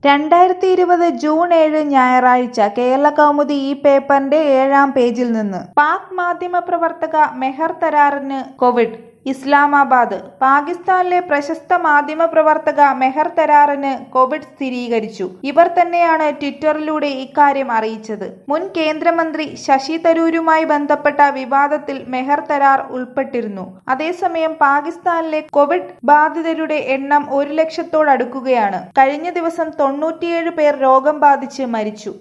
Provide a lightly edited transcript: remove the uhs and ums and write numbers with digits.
2020 June 7 ഞായറാഴ്ച കേരളകൗമുദി ഈ പേപ്പറിന്റെ 7-ാം പേജിൽ നിന്ന് പാക് മാധ്യമപ്രവർത്തക മെഹർ തരാറിന് കോവിഡ്. ഇസ്ലാമാബാദ്. പാകിസ്ഥാനിലെ പ്രശസ്ത മാധ്യമപ്രവർത്തക മെഹർ തരാറിന് കോവിഡ് സ്ഥിരീകരിച്ചു. ഇവർ തന്നെയാണ് ട്വിറ്ററിലൂടെ ഇക്കാര്യം അറിയിച്ചത്. മുൻ കേന്ദ്രമന്ത്രി ശശി തരൂരുമായി ബന്ധപ്പെട്ട വിവാദത്തിൽ മെഹർ തരാർ ഉൾപ്പെട്ടിരുന്നു. അതേസമയം പാകിസ്ഥാനിലെ കോവിഡ് ബാധിതരുടെ എണ്ണം 1 ലക്ഷത്തോടടുക്കുകയാണ്. കഴിഞ്ഞ ദിവസം 97 പേർ രോഗം ബാധിച്ച് മരിച്ചു.